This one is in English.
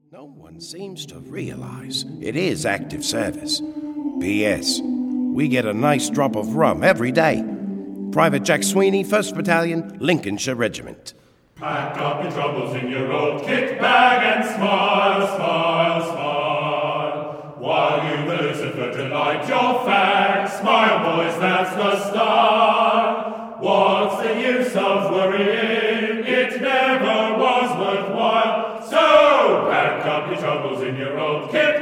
No one seems to realize it is active service. P.S. We get a nice drop of rum every day. Private Jack Sweeney, 1st Battalion, Lincolnshire Regiment. Pack up your troubles in your old kit bag and smile, smile, smile. While you the Lucifer delight your fag. Smile, boys, that's the style. What's the use of worrying? It never was worthwhile. So pack up your troubles in your old kit